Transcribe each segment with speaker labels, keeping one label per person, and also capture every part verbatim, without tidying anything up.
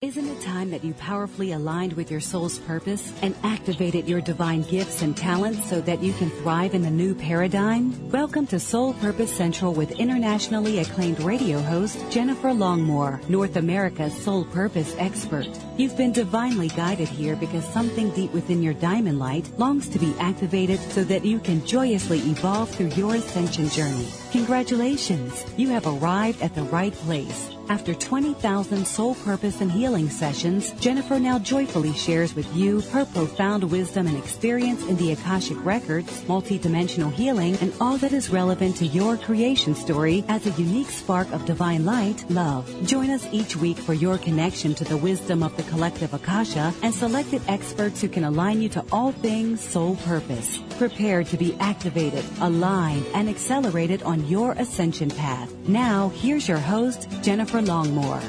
Speaker 1: Isn't it time that you powerfully aligned with your soul's purpose and activated your divine gifts and talents so that you can thrive in the new paradigm? Welcome to Soul Purpose Central with internationally acclaimed radio host Jennifer Longmore, North America's soul purpose expert. You've been divinely guided here because something deep within your diamond light longs to be activated so that you can joyously evolve through your ascension journey. Congratulations! You have arrived at the right place. After twenty thousand soul purpose and healing sessions, Jennifer now joyfully shares with you her profound wisdom and experience in the Akashic Records, multidimensional healing, and all that is relevant to your creation story as a unique spark of divine light, love. Join us each week for your connection to the wisdom of the collective Akasha and selected experts who can align you to all things soul purpose. Prepare to be activated, aligned, and accelerated on your ascension path. Now, here's your host, Jennifer Longmore.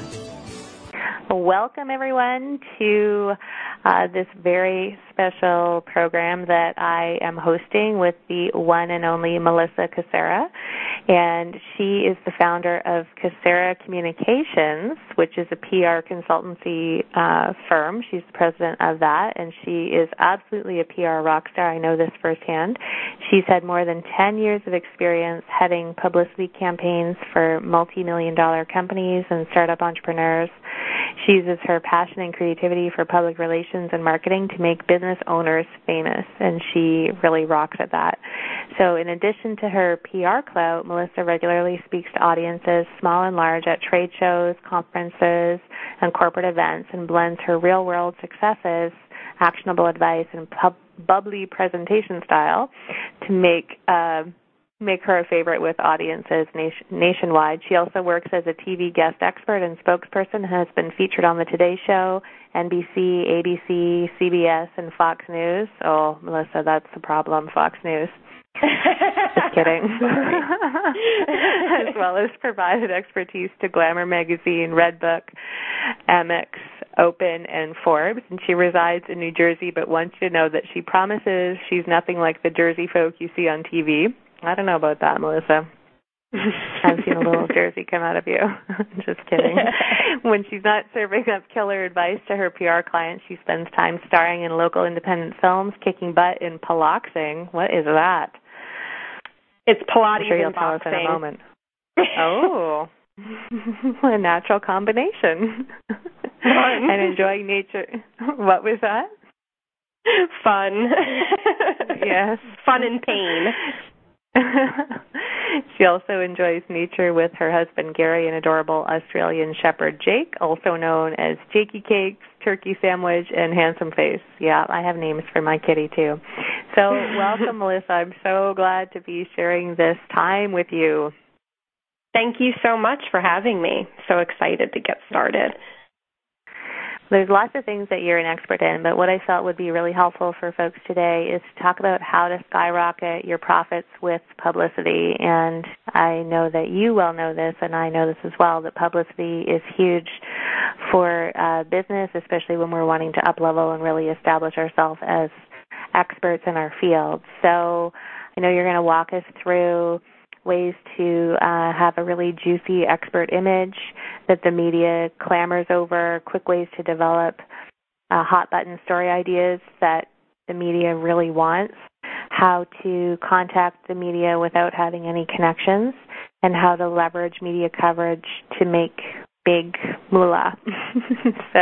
Speaker 2: Welcome, everyone, to uh, this very special program that I am hosting with the one and only Melissa Cassera. And she is the founder of Cassera Communications, which is a P R consultancy uh, firm. She's the president of that, and she is absolutely a P R rock star. I know this firsthand. She's had more than ten years of experience heading publicity campaigns for multi-million dollar companies and startup entrepreneurs. She uses her passion and creativity for public relations and marketing to make business owners famous, and she really rocks at that. So in addition to her P R clout, Melissa regularly speaks to audiences, small and large, at trade shows, conferences, and corporate events, and blends her real-world successes, actionable advice, and pub- bubbly presentation style to make uh, make her a favorite with audiences nation- nationwide. She also works as a T V guest expert and spokesperson, has been featured on The Today Show, N B C, A B C, C B S, and Fox News. Oh, Melissa, that's the problem, Fox News. Just kidding. As well as provided expertise to Glamour Magazine, Redbook, Amex, Open, and Forbes. And she resides in New Jersey, but wants you to know that she promises she's nothing like the Jersey folk you see on T V. I don't know about that, Melissa. I've seen a little Jersey come out of you. Just kidding. When she's not serving up killer advice to her P R clients, she spends time starring in local independent films, kicking butt in piloxing. What is that?
Speaker 3: It's Pilates
Speaker 2: I'm sure you'll
Speaker 3: and
Speaker 2: tell
Speaker 3: boxing.
Speaker 2: us in a moment. Oh, a natural combination.
Speaker 3: Fun.
Speaker 2: And enjoying nature. What was that?
Speaker 3: Fun.
Speaker 2: Yes.
Speaker 3: Fun and pain.
Speaker 2: She also enjoys nature with her husband Gary and adorable Australian Shepherd Jake, also known as Jakey Cakes, Turkey Sandwich, and Handsome Face. Yeah, I have names for my kitty too. So welcome, Melissa. I'm so glad to be sharing this time with you.
Speaker 3: Thank you so much for having me. So excited to get started.
Speaker 2: There's lots of things that you're an expert in, but what I felt would be really helpful for folks today is to talk about how to skyrocket your profits with publicity. And I know that you well know this, and I know this as well, that publicity is huge for uh, business, especially when we're wanting to up-level and really establish ourselves as experts in our field. So I know you're going to walk us through ways to uh, have a really juicy expert image that the media clamors over, quick ways to develop uh, hot-button story ideas that the media really wants, how to contact the media without having any connections, and how to leverage media coverage to make big moolah. So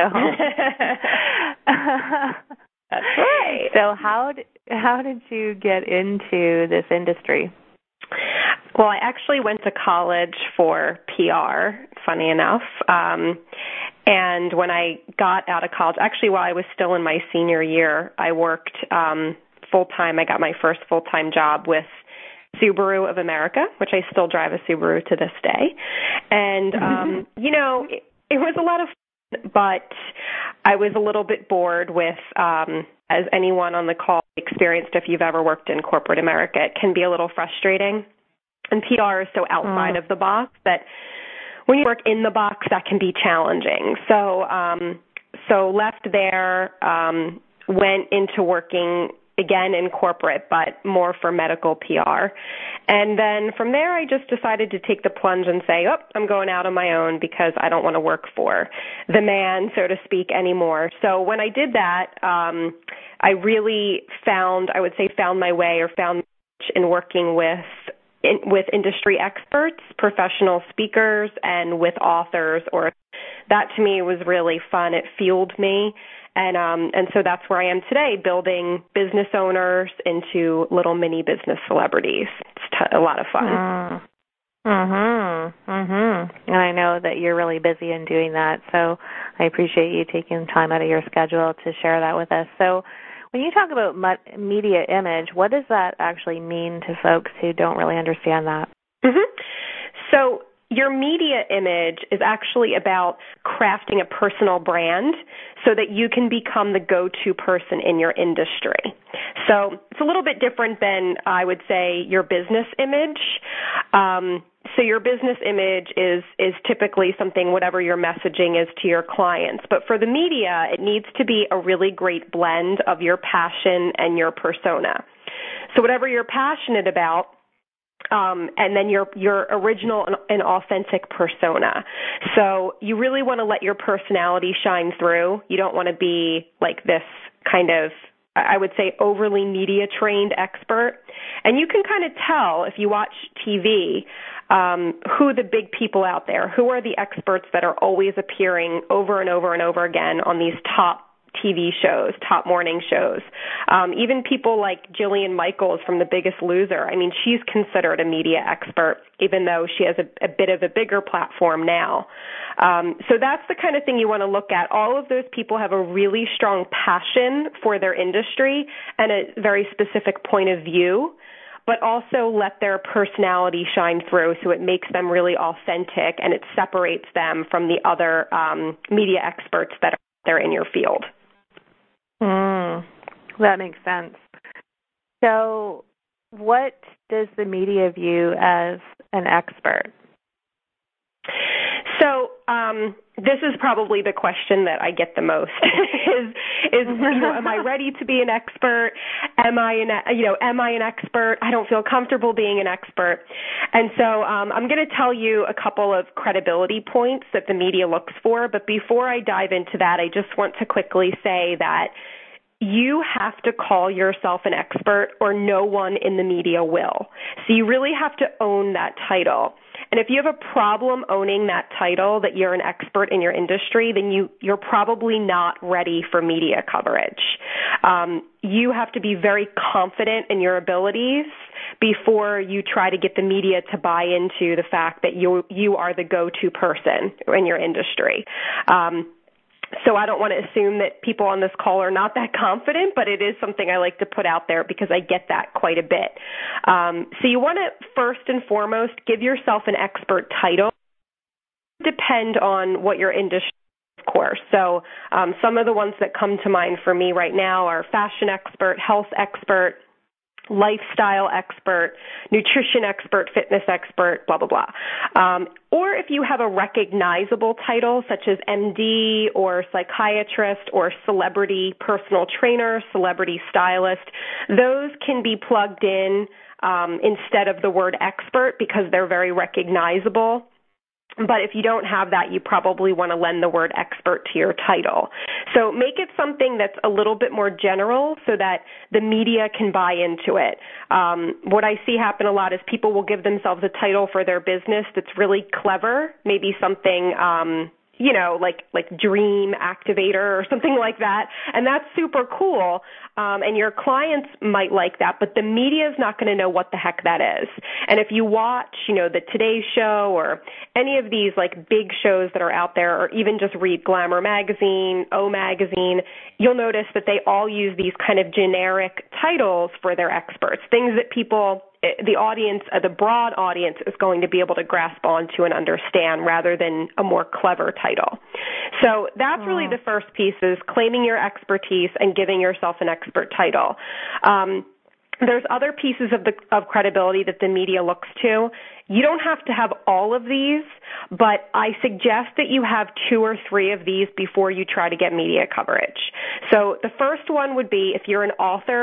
Speaker 3: that's right.
Speaker 2: So how did, how did you get into this industry?
Speaker 3: Well, I actually went to college for P R, funny enough. Um, and when I got out of college, actually while I was still in my senior year, I worked um, full-time. I got my first full-time job with Subaru of America, which I still drive a Subaru to this day. And, um, you know, it, it was a lot of fun, but I was a little bit bored with, um, as anyone on the call experienced if you've ever worked in corporate America, it can be a little frustrating. And P R is so outside mm. of the box that when you work in the box, that can be challenging. So, um, so left there, um, went into working again in corporate, but more for medical P R. And then from there, I just decided to take the plunge and say, oh, I'm going out on my own because I don't want to work for the man, so to speak, anymore. So when I did that, um, I really found, I would say, found my way or found in working with in, with industry experts, professional speakers, and with authors. Or that to me was really fun. It fueled me. And um, and so that's where I am today, building business owners into little mini business celebrities. It's t- a lot of fun.
Speaker 2: Mm. Mm-hmm. Mm-hmm. And I know that you're really busy in doing that, so I appreciate you taking time out of your schedule to share that with us. So when you talk about media image, what does that actually mean to folks who don't really understand that?
Speaker 3: Mm-hmm. So your media image is actually about crafting a personal brand so that you can become the go-to person in your industry. So it's a little bit different than, I would say, your business image. Um, so your business image is is typically something, whatever your messaging is to your clients. But for the media, it needs to be a really great blend of your passion and your persona. So whatever you're passionate about, Um, and then your your original and authentic persona. So you really want to let your personality shine through. You don't want to be like this kind of, I would say, overly media-trained expert. And you can kind of tell if you watch T V um, who the big people out there, who are the experts that are always appearing over and over and over again on these top T V shows, top morning shows. Um, even people like Jillian Michaels from The Biggest Loser. I mean, she's considered a media expert, even though she has a, a bit of a bigger platform now. Um, so that's the kind of thing you want to look at. All of those people have a really strong passion for their industry and a very specific point of view, but also let their personality shine through so it makes them really authentic and it separates them from the other um, media experts that are there in your field.
Speaker 2: Mm, that makes sense. So what does the media view as an expert?
Speaker 3: So um, this is probably the question that I get the most is, is you know, am I ready to be an expert? Am I an, you know, am I an expert? I don't feel comfortable being an expert. And so um, I'm going to tell you a couple of credibility points that the media looks for. But before I dive into that, I just want to quickly say that you have to call yourself an expert or no one in the media will. So you really have to own that title. And if you have a problem owning that title, that you're an expert in your industry, then you, you're probably not ready for media coverage. Um, you have to be very confident in your abilities before you try to get the media to buy into the fact that you you are the go-to person in your industry. Um, So I don't want to assume that people on this call are not that confident, but it is something I like to put out there because I get that quite a bit. Um, so you want to first and foremost give yourself an expert title. Depend on what your industry is, of course. So um, some of the ones that come to mind for me right now are fashion expert, health expert, lifestyle expert, nutrition expert, fitness expert, blah, blah, blah. Um, or if you have a recognizable title such as M D or psychiatrist or celebrity personal trainer, celebrity stylist, those can be plugged in um, instead of the word expert because they're very recognizable. But if you don't have that, you probably want to lend the word expert to your title. So make it something that's a little bit more general so that the media can buy into it. Um, what I see happen a lot is people will give themselves a title for their business that's really clever, maybe something um, you know, like like dream activator or something like that. And that's super cool. Um, and your clients might like that, but the media is not going to know what the heck that is. And if you watch, you know, the Today Show or any of these like big shows that are out there, or even just read Glamour Magazine, O Magazine, you'll notice that they all use these kind of generic titles for their experts, things that people, the audience, uh, the broad audience is going to be able to grasp onto and understand rather than a more clever title. So that's really the first piece, is claiming your expertise and giving yourself an expert title. Um, there's other pieces of the of credibility that the media looks to. You don't have to have all of these, but I suggest that you have two or three of these before you try to get media coverage. So the first one would be if you're an author,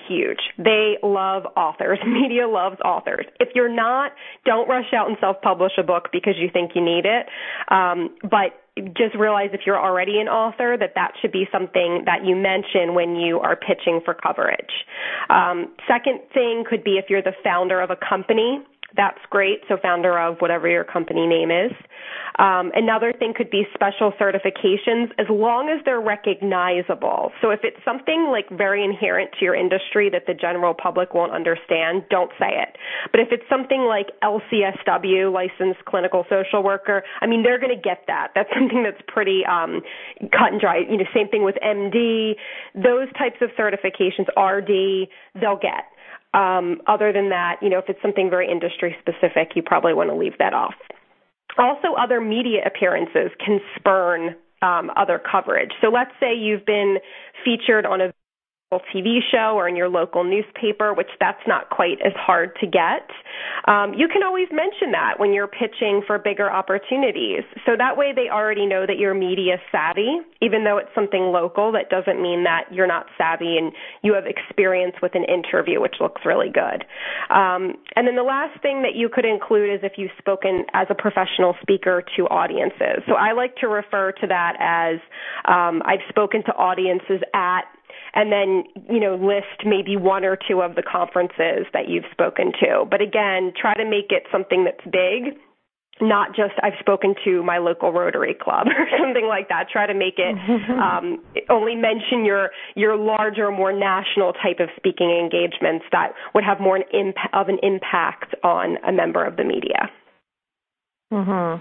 Speaker 3: huge. They love authors. Media loves authors. If you're not, don't rush out and self-publish a book because you think you need it. Um, but just realize if you're already an author that that should be something that you mention when you are pitching for coverage. Um, second thing could be if you're the founder of a company. That's great. So founder of whatever your company name is. Um, another thing could be special certifications as long as they're recognizable. So if it's something like very inherent to your industry that the general public won't understand, don't say it. But if it's something like L C S W, licensed clinical social worker, I mean, they're going to get that. That's something that's pretty um, cut and dry. You know, same thing with M D. Those types of certifications, R D, they'll get. Um, other than that, you know, if it's something very industry specific, you probably want to leave that off. Also, other media appearances can spurn um, other coverage. So let's say you've been featured on a T V show or in your local newspaper, which that's not quite as hard to get. Um, you can always mention that when you're pitching for bigger opportunities. So that way they already know that you're media savvy. Even though it's something local, that doesn't mean that you're not savvy and you have experience with an interview, which looks really good. Um, and then the last thing that you could include is if you've spoken as a professional speaker to audiences. So I like to refer to that as um, I've spoken to audiences at, and then, you know, list maybe one or two of the conferences that you've spoken to. But again, try to make it something that's big, not just I've spoken to my local Rotary Club or something like that. Try to make it um, only mention your your larger, more national type of speaking engagements that would have more an imp- of an impact on a member of the media.
Speaker 2: Mm-hmm.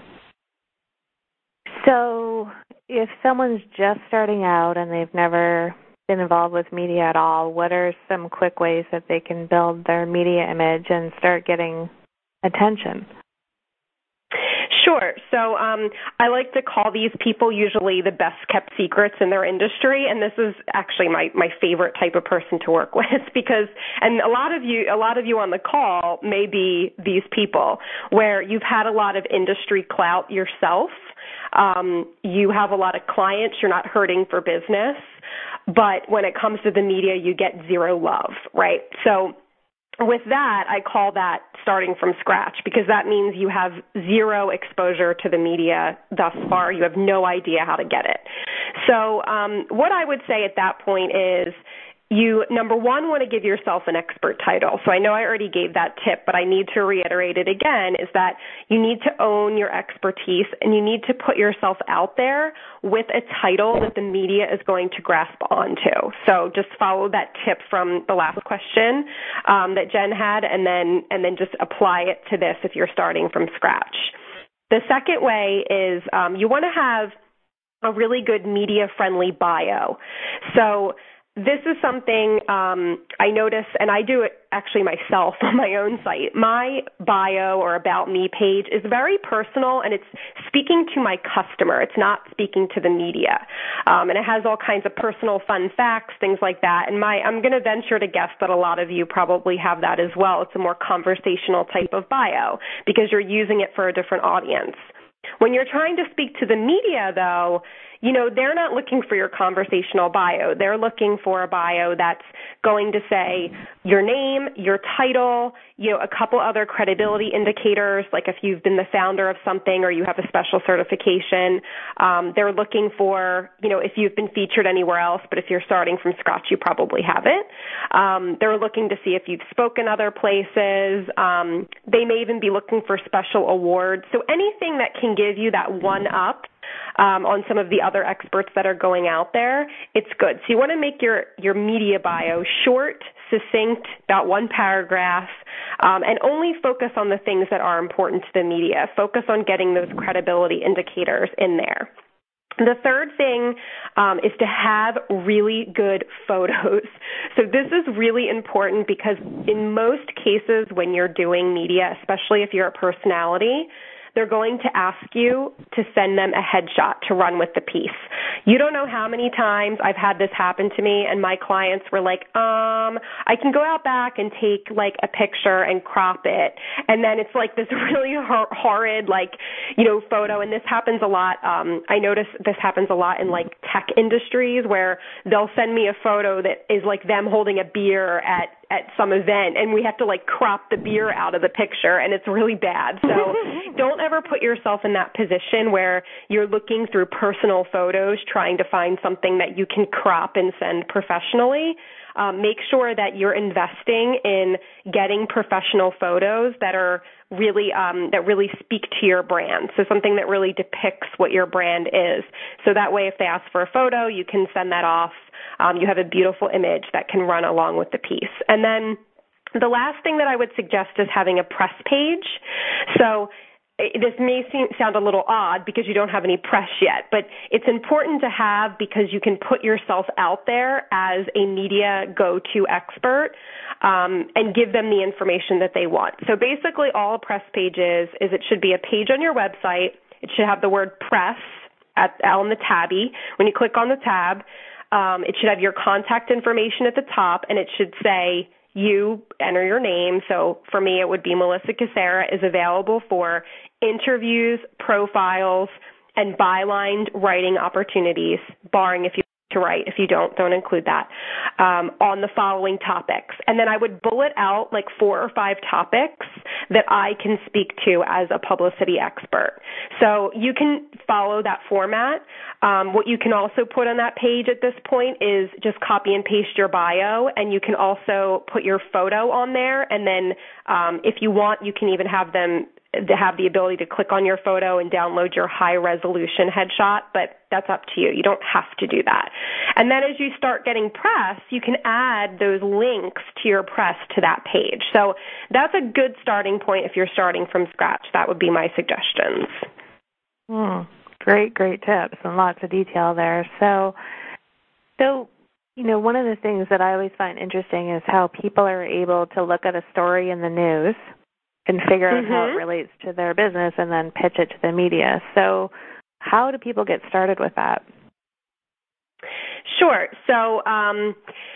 Speaker 2: So if someone's just starting out and they've never been involved with media at all, what are some quick ways that they can build their media image and start getting attention?
Speaker 3: Sure. So um, I like to call these people usually the best kept secrets in their industry, and this is actually my, my favorite type of person to work with because, and a lot of you, a lot of you on the call may be these people where you've had a lot of industry clout yourself. Um, you have a lot of clients. You're not hurting for business. But when it comes to the media, you get zero love, right? So with that, I call that starting from scratch because that means you have zero exposure to the media thus far. You have no idea how to get it. So um, what I would say at that point is you, number one, want to give yourself an expert title. So I know I already gave that tip, but I need to reiterate it again, is that you need to own your expertise and you need to put yourself out there with a title that the media is going to grasp onto. So just follow that tip from the last question um, that Jen had and then and then just apply it to this if you're starting from scratch. The second way is um, you want to have a really good media-friendly bio. So this is something um, I notice, and I do it actually myself on my own site. My bio or About Me page is very personal, and it's speaking to my customer. It's not speaking to the media. Um, and it has all kinds of personal fun facts, things like that. And my, I'm going to venture to guess that a lot of you probably have that as well. It's a more conversational type of bio because you're using it for a different audience. When you're trying to speak to the media, though, you know, they're not looking for your conversational bio. They're looking for a bio that's going to say your name, your title, you know, a couple other credibility indicators, like if you've been the founder of something or you have a special certification. Um, they're looking for, you know, if you've been featured anywhere else, but if you're starting from scratch, you probably haven't. Um, they're looking to see if you've spoken other places. Um, they may even be looking for special awards. So anything that can give you that one up Um, on some of the other experts that are going out there, it's good. So you want to make your, your media bio short, succinct, about one paragraph, um, and only focus on the things that are important to the media. Focus on getting those credibility indicators in there. The third thing um, is to have really good photos. So this is really important because in most cases when you're doing media, especially if you're a personality, they're going to ask you to send them a headshot to run with the piece. You don't know how many times I've had this happen to me, and my clients were like, um, I can go out back and take, like, a picture and crop it. And then it's, like, this really hor- horrid, like, you know, photo. And this happens a lot. Um, I notice this happens a lot in, like, tech industries where they'll send me a photo that is, like, them holding a beer at at some event, and we have to, like, crop the beer out of the picture, and it's really bad. So don't ever put yourself in that position where you're looking through personal photos trying to find something that you can crop and send professionally. Um, make sure that you're investing in getting professional photos that are really um, that really speak to your brand. So something that really depicts what your brand is. So that way, if they ask for a photo, you can send that off. Um, you have a beautiful image that can run along with the piece. And then the last thing that I would suggest is having a press page. So this may seem, sound a little odd because you don't have any press yet, but it's important to have because you can put yourself out there as a media go-to expert um, and give them the information that they want. So basically all a press page is, is it should be a page on your website. It should have the word press at, on the tabby. When you click on the tab, um, it should have your contact information at the top, and it should say, you enter your name. So for me, it would be Melissa Cassera is available for interviews, profiles, and bylined writing opportunities, barring if you to write. If you don't, don't include that, um, on the following topics. And then I would bullet out like four or five topics that I can speak to as a publicity expert. So you can follow that format. Um, what you can also put on that page at this point is just copy and paste your bio, and you can also put your photo on there. And then um, if you want, you can even have them to have the ability to click on your photo and download your high-resolution headshot, but that's up to you. You don't have to do that. And then as you start getting press, you can add those links to your press to that page. So that's a good starting point if you're starting from scratch. That would be my suggestions.
Speaker 2: Mm, great, great tips and lots of detail there. So, so, you know, one of the things that I always find interesting is how people are able to look at a story in the news and figure out mm-hmm. how it relates to their business and then pitch it to the media. So how do people get started with that?
Speaker 3: Sure. So um,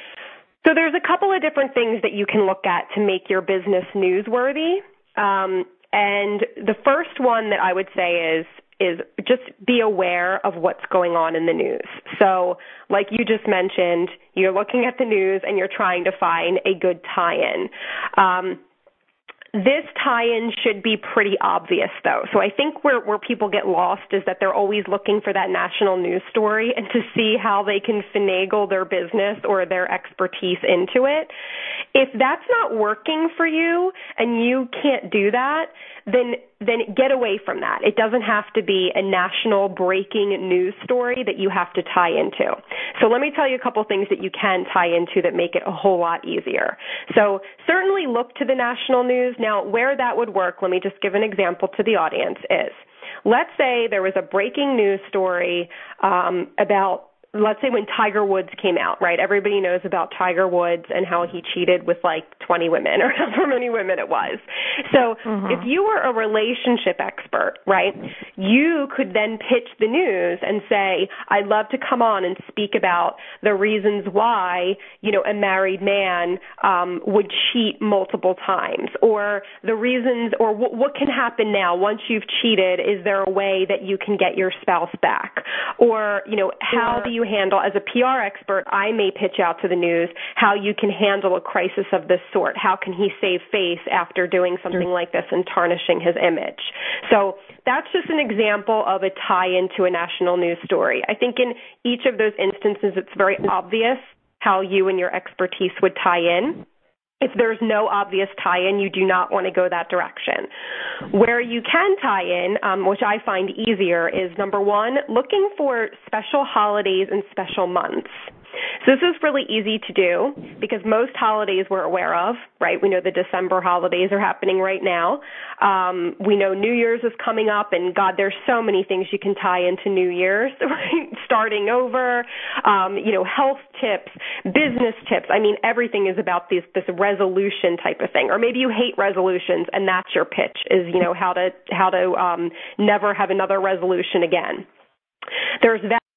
Speaker 3: so there's a couple of different things that you can look at to make your business newsworthy. Um, and the first one that I would say is is just be aware of what's going on in the news. So like you just mentioned, you're looking at the news and you're trying to find a good tie-in. Um, This tie-in should be pretty obvious, though. So I think where, where people get lost is that they're always looking for that national news story and to see how they can finagle their business or their expertise into it. If that's not working for you and you can't do that, then then get away from that. It doesn't have to be a national breaking news story that you have to tie into. So let me tell you a couple things that you can tie into that make it a whole lot easier. So certainly look to the national news. Now, where that would work, let me just give an example to the audience is, let's say there was a breaking news story um, about let's say when Tiger Woods came out, right? Everybody knows about Tiger Woods and how he cheated with like twenty women or however many women it was. So mm-hmm. if you were a relationship expert, right, you could then pitch the news and say, I'd love to come on and speak about the reasons why, you know, a married man um, would cheat multiple times, or the reasons, or w- what can happen now once you've cheated. Is there a way that you can get your spouse back? Or, you know, how yeah. do you handle, as a P R expert, I may pitch out to the news how you can handle a crisis of this sort. How can he save face after doing something like this and tarnishing his image? So that's just an example of a tie-in to a national news story. I think in each of those instances, it's very obvious how you and your expertise would tie in. If there's no obvious tie-in, you do not want to go that direction. Where you can tie in, um, which I find easier, is number one, looking for special holidays and special months. So this is really easy to do because most holidays we're aware of, right? We know the December holidays are happening right now. Um, we know New Year's is coming up, and God, there's so many things you can tie into New Year's, right? Starting over, um, you know, health tips, business tips. I mean, everything is about this, this resolution type of thing. Or maybe you hate resolutions, and that's your pitch is, you know, how to, how to um, never have another resolution again. There's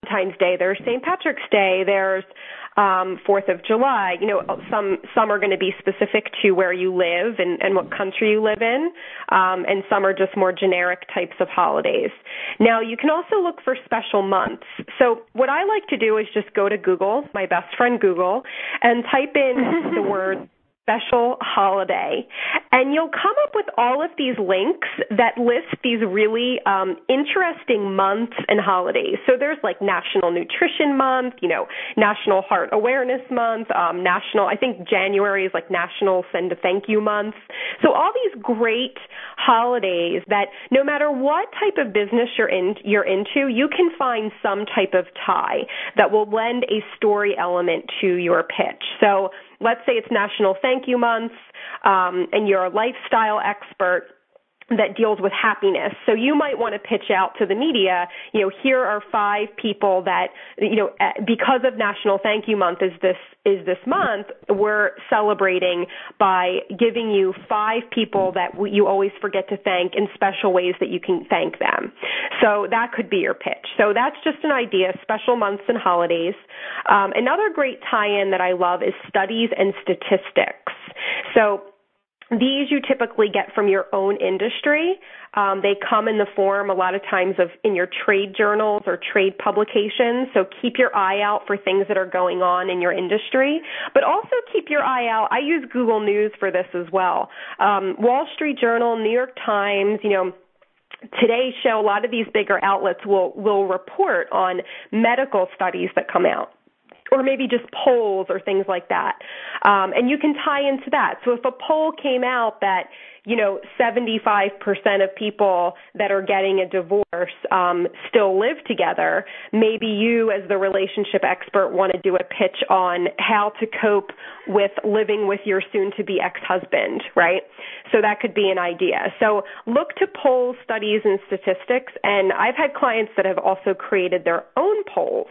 Speaker 3: Valentine's Day, there's Saint Patrick's Day, there's um, Fourth of July. You know, some some are going to be specific to where you live and, and what country you live in, um, and some are just more generic types of holidays. Now, you can also look for special months. So what I like to do is just go to Google, my best friend Google, and type in the word special holiday, and you'll come up with all of these links that list these really um, interesting months and holidays. So there's like National Nutrition Month, you know, National Heart Awareness Month, um, National, I think January is like National Send a Thank You Month. So all these great holidays that no matter what type of business you're in, you're into, you can find some type of tie that will lend a story element to your pitch. So let's say it's National Thank You Month, um, and you're a lifestyle expert that deals with happiness. So you might want to pitch out to the media, you know, here are five people that, you know, because of National Thank You Month is this is this month, we're celebrating by giving you five people that you always forget to thank in special ways that you can thank them. So that could be your pitch. So that's just an idea, special months and holidays. Um, another great tie-in that I love is studies and statistics. So these you typically get from your own industry. Um, they come in the form a lot of times of in your trade journals or trade publications. So keep your eye out for things that are going on in your industry, but also keep your eye out. I use Google News for this as well. Um, Wall Street Journal, New York Times, you know, Today's Show, a lot of these bigger outlets will will report on medical studies that come out, or maybe just polls or things like that. Um, and you can tie into that. So if a poll came out that, you know, seventy-five percent of people that are getting a divorce um, still live together, maybe you as the relationship expert want to do a pitch on how to cope with living with your soon-to-be ex-husband, right? So that could be an idea. So look to polls, studies, and statistics, and I've had clients that have also created their own polls.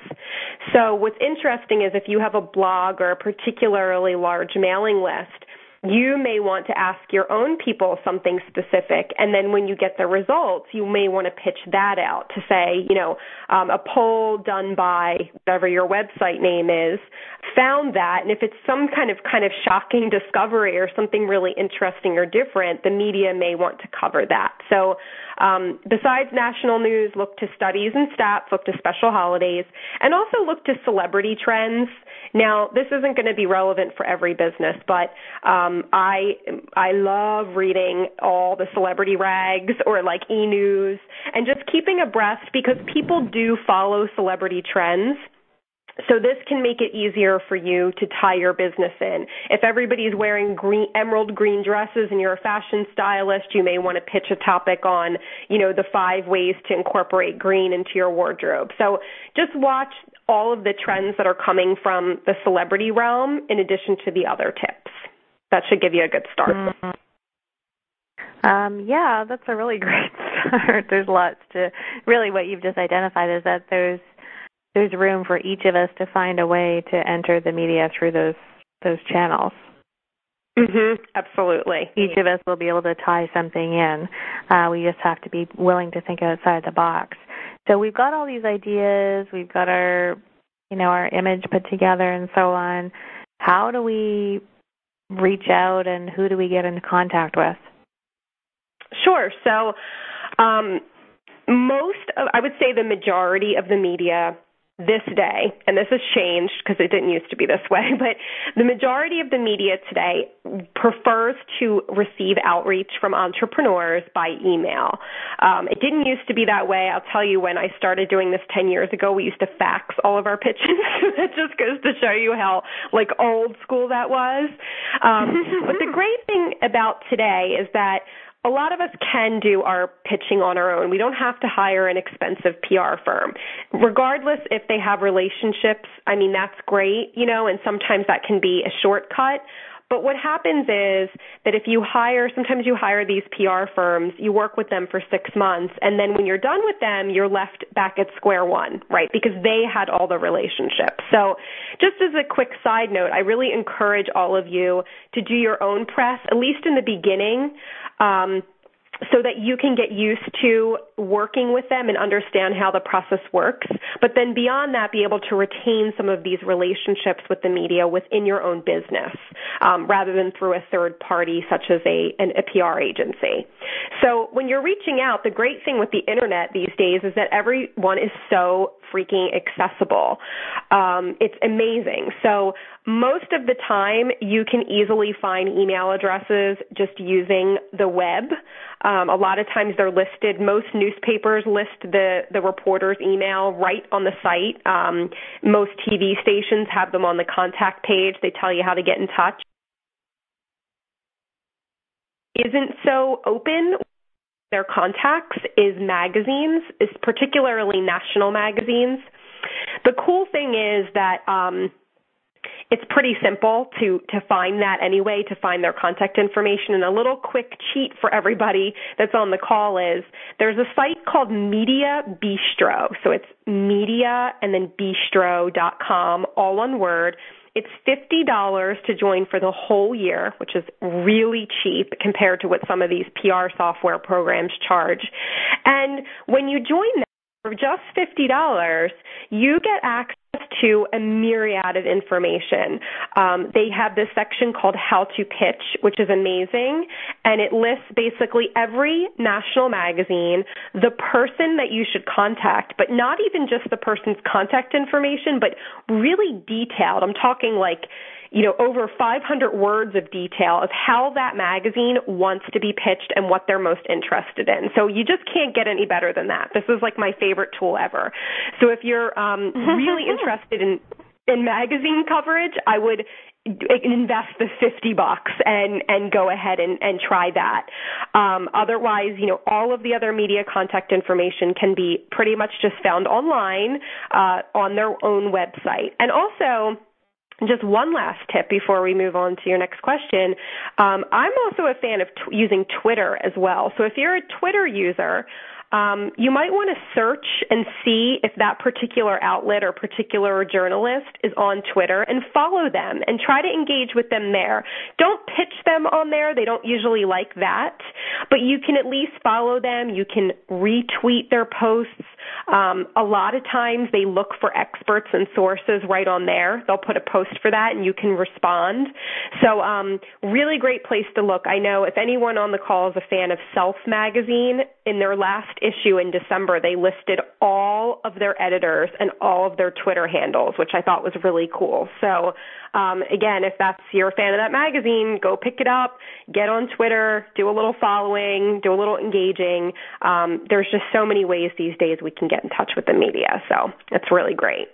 Speaker 3: So what's interesting is if you have a blog or a particularly large mailing list, you may want to ask your own people something specific, and then when you get the results, you may want to pitch that out to say, you know, um, a poll done by whatever your website name is found that, and if it's some kind of kind of shocking discovery or something really interesting or different, the media may want to cover that. So um, besides national news, look to studies and stats, look to special holidays, and also look to celebrity trends. Now, this isn't going to be relevant for every business, but um, I I love reading all the celebrity rags or like e-news and just keeping abreast because people do follow celebrity trends. So this can make it easier for you to tie your business in. If everybody's wearing green, emerald green dresses and you're a fashion stylist, you may want to pitch a topic on, you know, the five ways to incorporate green into your wardrobe. So just watch all of the trends that are coming from the celebrity realm in addition to the other tips. That should give you a good start.
Speaker 2: Mm-hmm. Um, yeah, that's a really great start. There's lots to, really what you've just identified is that there's there's room for each of us to find a way to enter the media through those those channels.
Speaker 3: Mm-hmm. Absolutely.
Speaker 2: Each of us will be able to tie something in. Uh, we just have to be willing to think outside the box. So we've got all these ideas. We've got our, you know, our image put together and so on. How do we reach out and who do we get into contact with?
Speaker 3: Sure. So um, most, of, I would say the majority of the media this day, and this has changed because it didn't used to be this way, but the majority of the media today prefers to receive outreach from entrepreneurs by email. Um, it didn't used to be that way. I'll tell you, when I started doing this ten years ago, we used to fax all of our pitches. That just goes to show you how, like, old school that was. Um, but the great thing about today is that a lot of us can do our pitching on our own. We don't have to hire an expensive P R firm. Regardless if they have relationships, I mean, that's great, you know, and sometimes that can be a shortcut. But what happens is that if you hire, sometimes you hire these P R firms, you work with them for six months, and then when you're done with them, you're left back at square one, right, because they had all the relationships. So just as a quick side note, I really encourage all of you to do your own press, at least in the beginning, um, so that you can get used to working with them and understand how the process works, but then beyond that, be able to retain some of these relationships with the media within your own business, um, rather than through a third party such as a, an, a P R agency. So when you're reaching out, the great thing with the internet these days is that everyone is so freaking accessible. Um, it's amazing. So most of the time, you can easily find email addresses just using the web. Um, a lot of times they're listed. Most newspapers list the, the reporter's email right on the site. Um, most T V stations have them on the contact page. They tell you how to get in touch. Isn't so open. Their contacts is magazines, is particularly national magazines. The cool thing is that um, it's pretty simple to, to find that anyway, to find their contact information. And a little quick cheat for everybody that's on the call is there's a site called Media Bistro. So it's media and then bistro dot com, all one word. It's fifty dollars to join for the whole year, which is really cheap compared to what some of these P R software programs charge. And when you join them for just fifty dollars, you get access to a myriad of information. Um, they have this section called How to Pitch, which is amazing, and it lists basically every national magazine, the person that you should contact, but not even just the person's contact information, but really detailed. I'm talking like, you know, over five hundred words of detail of how that magazine wants to be pitched and what they're most interested in. So you just can't get any better than that. This is like my favorite tool ever. So if you're um, really interested in, in magazine coverage, I would invest the fifty bucks and, and go ahead and, and try that. Um, otherwise, you know, all of the other media contact information can be pretty much just found online uh, on their own website. And also, just one last tip before we move on to your next question. Um, I'm also a fan of t- using Twitter as well. So if you're a Twitter user, um, you might want to search and see if that particular outlet or particular journalist is on Twitter and follow them and try to engage with them there. Don't pitch them on there. They don't usually like that. But you can at least follow them. You can retweet their posts. Um, a lot of times they look for experts and sources right on there. They'll put a post for that and you can respond. So um, really great place to look. I know if anyone on the call is a fan of Self Magazine, in their last issue in December, they listed all of their editors and all of their Twitter handles, which I thought was really cool. So um, again, if that's you're a fan of that magazine, go pick it up, get on Twitter, do a little following, do a little engaging. Um, there's just so many ways these days we can get in touch with the media. So it's really great.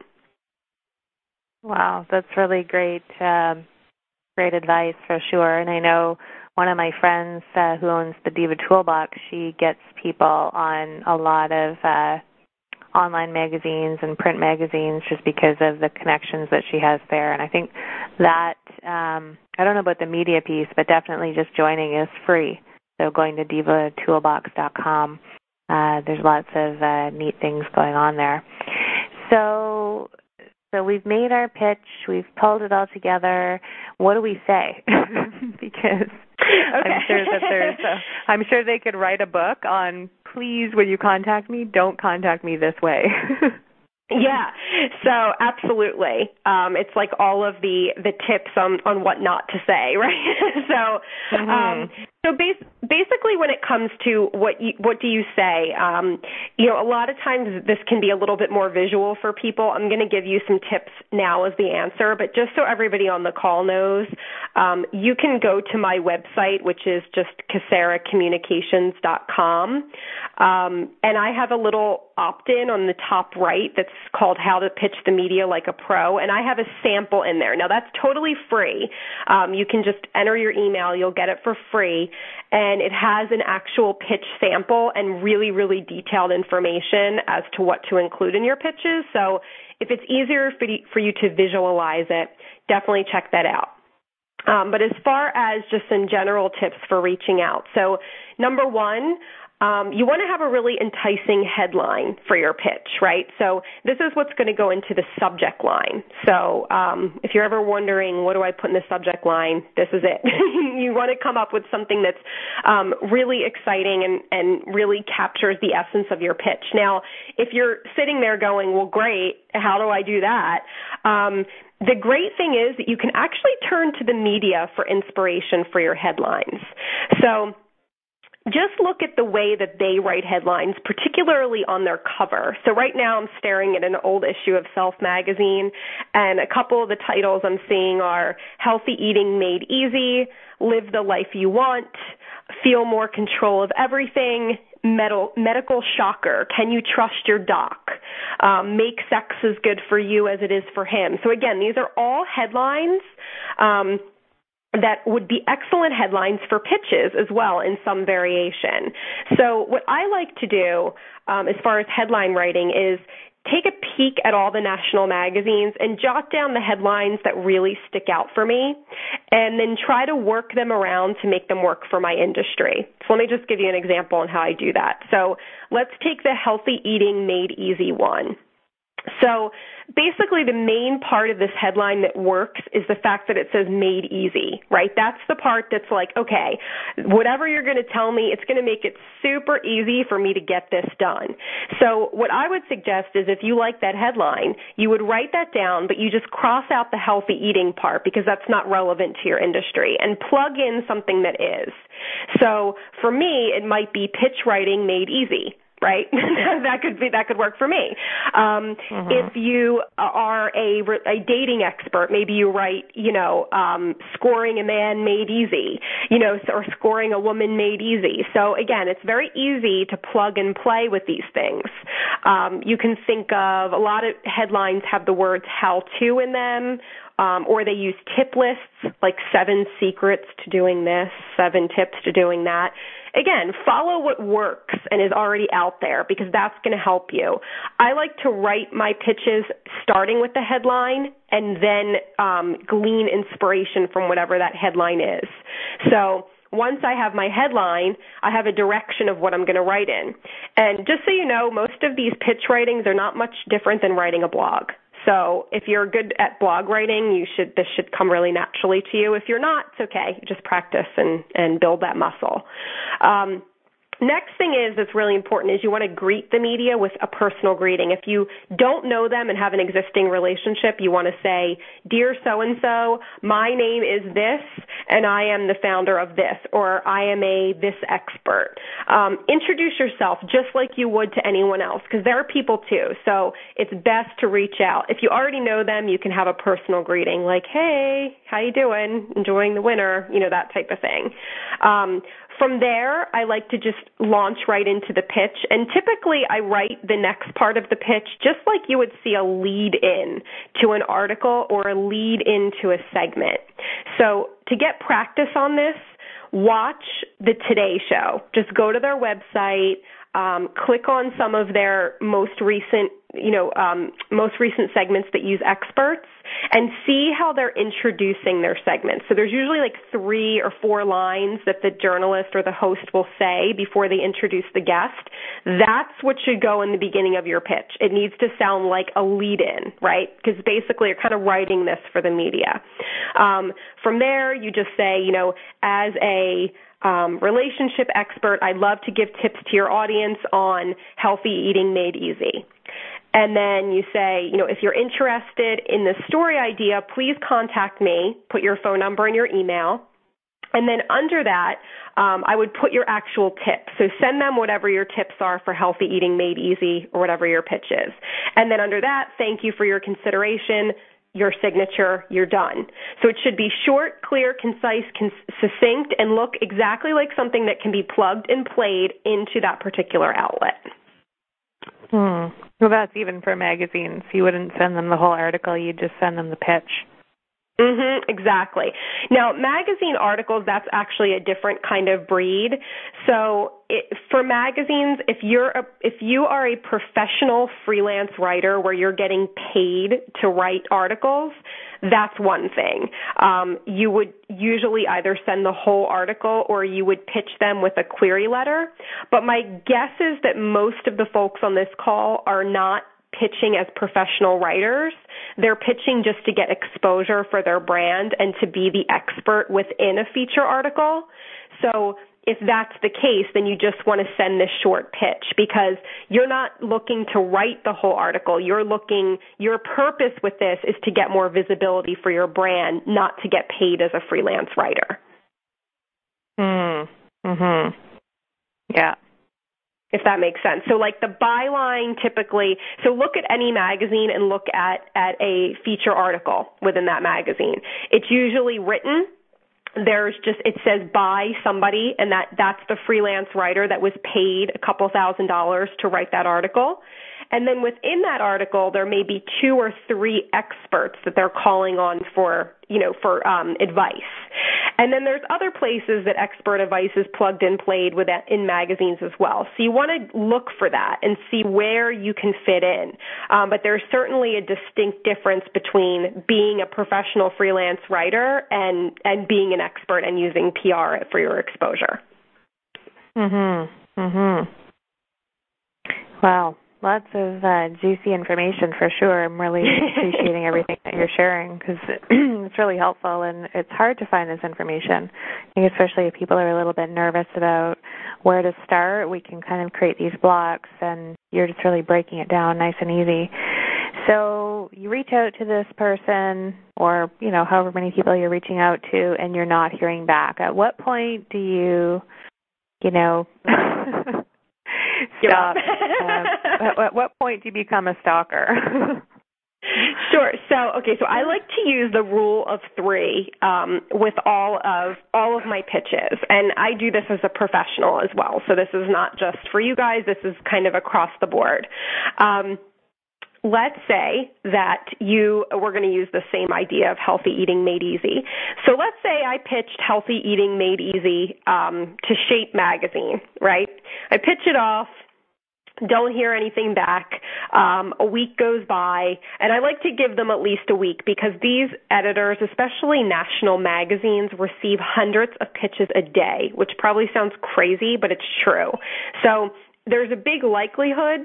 Speaker 2: Wow, that's really great, um, great advice for sure. And I know one of my friends uh, who owns the Diva Toolbox, she gets people on a lot of uh, online magazines and print magazines just because of the connections that she has there. And I think that, um, I don't know about the media piece, but definitely just joining is free. So going to diva toolbox dot com, uh, there's lots of uh, neat things going on there. So So we've made our pitch. We've pulled it all together. What do we say? Because okay. I'm sure that there's. A, I'm sure they could write a book on. Please, when you contact me, don't contact me this way.
Speaker 3: Yeah, so absolutely. Um, it's like all of the, the tips on, on what not to say, right? so mm-hmm. um, so bas- basically when it comes to what you, what do you say, um, you know, a lot of times this can be a little bit more visual for people. I'm going to give you some tips now as the answer, but just so everybody on the call knows, um, you can go to my website, which is just Kassara Communications dot com, um, and I have a little opt-in on the top right that's called How to Pitch the Media Like a Pro, and I have a sample in there. Now, that's totally free. Um, you can just enter your email. You'll get it for free, and it has an actual pitch sample and really, really detailed information as to what to include in your pitches. So if it's easier for you to visualize it, definitely check that out. Um, but as far as just some general tips for reaching out, so number one, um, you want to have a really enticing headline for your pitch, right? So this is what's going to go into the subject line. So um, if you're ever wondering, what do I put in the subject line, this is it. You want to come up with something that's um, really exciting and, and really captures the essence of your pitch. Now, if you're sitting there going, well, great, how do I do that? Um, the great thing is that you can actually turn to the media for inspiration for your headlines. So just look at the way that they write headlines, particularly on their cover. So right now I'm staring at an old issue of Self magazine, and a couple of the titles I'm seeing are Healthy Eating Made Easy, Live the Life You Want, Feel More Control of Everything, Medical, medical Shocker, Can You Trust Your Doc? Um, Make Sex as Good for You as It Is for Him. So again, these are all headlines um, that would be excellent headlines for pitches as well in some variation. So what I like to do um, as far as headline writing is take a peek at all the national magazines and jot down the headlines that really stick out for me, and then try to work them around to make them work for my industry. So let me just give you an example on how I do that. So let's take the Healthy Eating Made Easy one. So basically the main part of this headline that works is the fact that it says made easy, right? That's the part that's like, okay, whatever you're going to tell me, it's going to make it super easy for me to get this done. So what I would suggest is if you like that headline, you would write that down, but you just cross out the healthy eating part because that's not relevant to your industry, and plug in something that is. So for me, it might be pitch writing made easy. Right? that could be, that could work for me. Um, mm-hmm. If you are a, a dating expert, maybe you write, you know, um, scoring a man made easy, you know, or scoring a woman made easy. So again, it's very easy to plug and play with these things. Um, you can think of a lot of headlines have the words how to in them. Um, or they use tip lists, like seven secrets to doing this, seven tips to doing that. Again, follow what works and is already out there because that's going to help you. I like to write my pitches starting with the headline and then um, glean inspiration from whatever that headline is. So once I have my headline, I have a direction of what I'm going to write in. And just so you know, most of these pitch writings are not much different than writing a blog. So if you're good at blog writing, you should this should come really naturally to you. If you're not, it's okay. Just practice and, and build that muscle. Um, Next thing is that's really important is you want to greet the media with a personal greeting. If you don't know them and have an existing relationship, you want to say, "Dear so-and-so, my name is this, and I am the founder of this," or "I am a this expert." Um, introduce yourself just like you would to anyone else because there are people too. So it's best to reach out. If you already know them, you can have a personal greeting like, "Hey, how you doing? Enjoying the winter?" You know, that type of thing. Um, From there, I like to just launch right into the pitch, and typically I write the next part of the pitch just like you would see a lead in to an article or a lead into a segment. So to get practice on this, watch the Today Show. Just go to their website, um, click on some of their most recent, you know, um, most recent segments that use experts, and see how they're introducing their segments. So there's usually like three or four lines that the journalist or the host will say before they introduce the guest. That's what should go in the beginning of your pitch. It needs to sound like a lead-in, right? Because basically you're kind of writing this for the media. Um, from there, you just say, you know, as a Um, relationship expert, I'd love to give tips to your audience on healthy eating made easy. And then you say, you know, if you're interested in this story idea, please contact me. Put your phone number and your email. And then under that, um, I would put your actual tips. So send them whatever your tips are for healthy eating made easy or whatever your pitch is. And then under that, thank you for your consideration, your signature, you're done. So it should be short, clear, concise, cons- succinct, and look exactly like something that can be plugged and played into that particular outlet.
Speaker 2: Hmm. Well, that's even for magazines. You wouldn't send them the whole article. You'd just send them the pitch.
Speaker 3: Mm-hmm, exactly. Now, magazine articles, that's actually a different kind of breed. So it, for magazines, if you're a, if you are a professional freelance writer where you're getting paid to write articles, that's one thing. Um, you would usually either send the whole article or you would pitch them with a query letter. But my guess is that most of the folks on this call are not pitching as professional writers. They're pitching just to get exposure for their brand and to be the expert within a feature article. So if that's the case, then you just want to send this short pitch because you're not looking to write the whole article. You're looking, your purpose with this is to get more visibility for your brand, not to get paid as a freelance writer.
Speaker 2: Mm. Mhm. Yeah.
Speaker 3: If that makes sense. So like the byline typically, so look at any magazine and look at, at a feature article within that magazine. It's usually written. There's just, it says by somebody, and that, that's the freelance writer that was paid a couple thousand dollars to write that article. And then within that article, there may be two or three experts that they're calling on for, you know, for um, advice. And then there's other places that expert advice is plugged and played with that in magazines as well. So you want to look for that and see where you can fit in. Um, but there's certainly a distinct difference between being a professional freelance writer and, and being an expert and using P R for your exposure.
Speaker 2: Mhm. Mhm. Wow. Lots of uh, juicy information for sure. I'm really appreciating everything that you're sharing because it's really helpful, and it's hard to find this information. I think especially if people are a little bit nervous about where to start, we can kind of create these blocks, and you're just really breaking it down nice and easy. So you reach out to this person or, you know, however many people you're reaching out to, and you're not hearing back. At what point do you, you know... Stop. uh, at, at what point do you become a stalker?
Speaker 3: Sure. So, okay, so I like to use the rule of three um, with all of all of my pitches, and I do this as a professional as well. So this is not just for you guys. This is kind of across the board. Um, let's say that you, we're going to use the same idea of healthy eating made easy. So let's say I pitched healthy eating made easy um, to Shape magazine, right? I pitch it off. Don't hear anything back. Um, a week goes by, and I like to give them at least a week because these editors, especially national magazines, receive hundreds of pitches a day, which probably sounds crazy, but it's true. So there's a big likelihood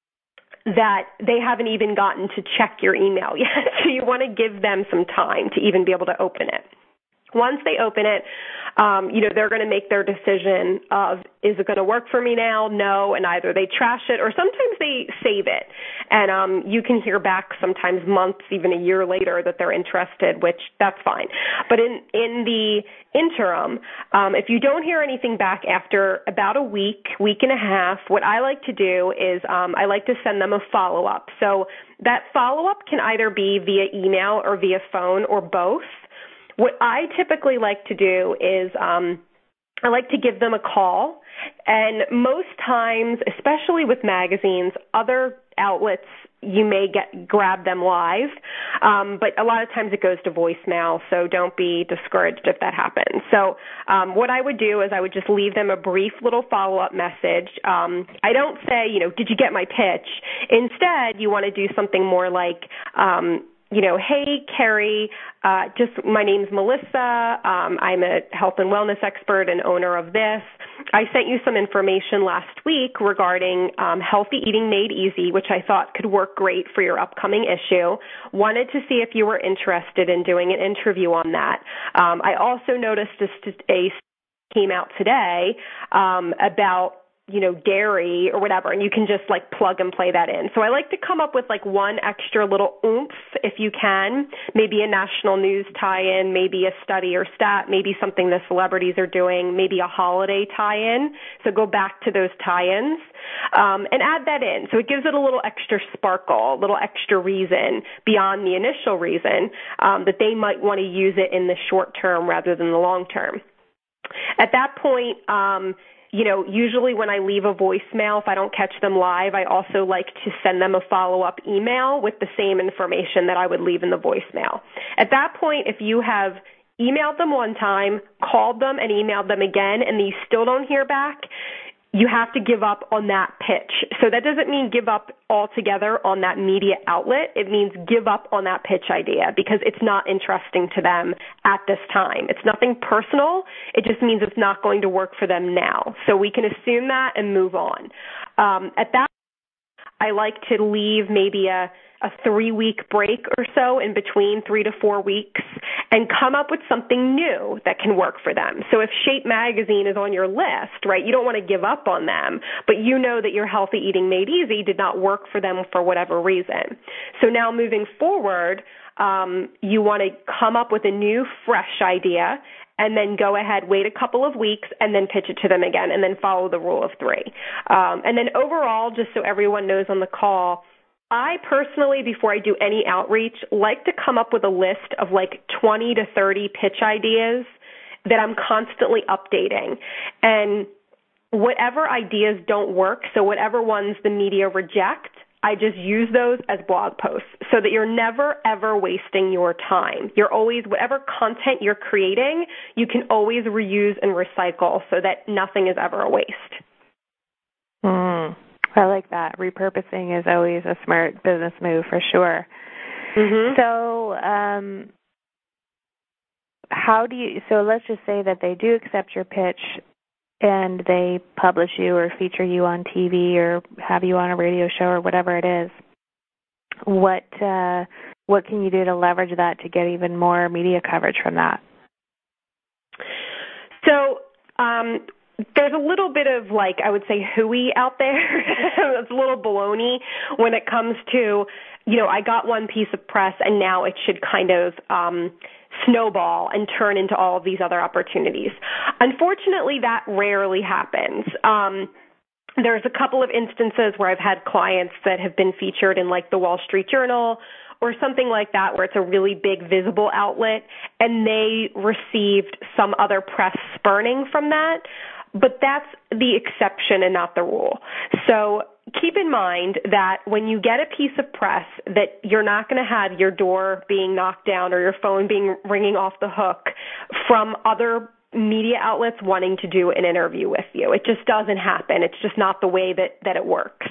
Speaker 3: that they haven't even gotten to check your email yet. So you want to give them some time to even be able to open it. Once they open it, um, you know, they're going to make their decision of, is it going to work for me now? No. And either they trash it or sometimes they save it. And um, you can hear back sometimes months, even a year later that they're interested, which that's fine. But in, in the interim, um, if you don't hear anything back after about a week, week and a half, what I like to do is um, I like to send them a follow-up. So that follow-up can either be via email or via phone or both. What I typically like to do is um, I like to give them a call, and most times, especially with magazines, other outlets, you may get grab them live, um, but a lot of times it goes to voicemail, so don't be discouraged if that happens. So um, what I would do is I would just leave them a brief little follow-up message. Um, I don't say, you know, did you get my pitch? Instead, you want to do something more like, um, you know, hey, Carrie, uh, just my name's Melissa. Um, I'm a health and wellness expert and owner of this. I sent you some information last week regarding um, healthy eating made easy, which I thought could work great for your upcoming issue. Wanted to see if you were interested in doing an interview on that. Um, I also noticed a, a came out today um, about you know, dairy or whatever, and you can just like plug and play that in. So I like to come up with like one extra little oomph if you can, maybe a national news tie-in, maybe a study or stat, maybe something the celebrities are doing, maybe a holiday tie-in. So go back to those tie-ins um, and add that in. So it gives it a little extra sparkle, a little extra reason beyond the initial reason um, that they might want to use it in the short term rather than the long term. At that point, um, you know, usually when I leave a voicemail, if I don't catch them live, I also like to send them a follow-up email with the same information that I would leave in the voicemail. At that point, if you have emailed them one time, called them and emailed them again, and you still don't hear back, you have to give up on that pitch. So that doesn't mean give up altogether on that media outlet. It means give up on that pitch idea because it's not interesting to them at this time. It's nothing personal. It just means it's not going to work for them now. So we can assume that and move on. Um, at that, I like to leave maybe a a three-week break or so in between, three to four weeks, and come up with something new that can work for them. So if Shape Magazine is on your list, right, you don't want to give up on them, but you know that your Healthy Eating Made Easy did not work for them for whatever reason. So now moving forward, um, you want to come up with a new, fresh idea and then go ahead, wait a couple of weeks, and then pitch it to them again, and then follow the rule of three. Um, and then overall, just so everyone knows on the call, I personally, before I do any outreach, like to come up with a list of like twenty to thirty pitch ideas that I'm constantly updating. And whatever ideas don't work, so whatever ones the media reject, I just use those as blog posts so that you're never, ever wasting your time. You're always, whatever content you're creating, you can always reuse and recycle so that nothing is ever a waste.
Speaker 2: Mm. I like that. Repurposing is always a smart business move for sure. Mm-hmm. So, um, how do you? So let's just say that they do accept your pitch, and they publish you or feature you on T V or have you on a radio show or whatever it is. What uh, what can you do to leverage that to get even more media coverage from that?
Speaker 3: So. Um, There's a little bit of, like, I would say, hooey out there. It's a little baloney when it comes to, you know, I got one piece of press and now it should kind of um, snowball and turn into all of these other opportunities. Unfortunately, that rarely happens. Um, there's a couple of instances where I've had clients that have been featured in, like, the Wall Street Journal or something like that where it's a really big visible outlet and they received some other press spurning from that. But that's the exception and not the rule. So keep in mind that when you get a piece of press that you're not going to have your door being knocked down or your phone being ringing off the hook from other media outlets wanting to do an interview with you. It just doesn't happen. It's just not the way that, that it works.